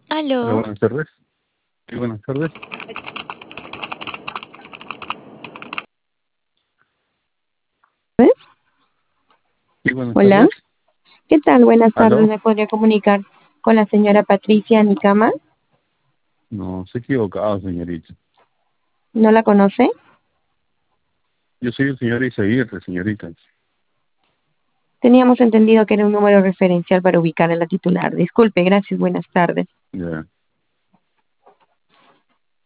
Hola, Aló, buenas tardes. Sí, buenas tardes. ¿ves? Sí, buenas Hola, tardes. ¿qué tal? Buenas tardes. ¿Aló? ¿Me podría comunicar con la señora Patricia Nicama? No, se ha equivocado, señorita. ¿No la conoce? Yo soy el señor Isaguirre, señorita. Teníamos entendido que era un número referencial para ubicar a la titular. Disculpe, gracias, buenas tardes. Ya.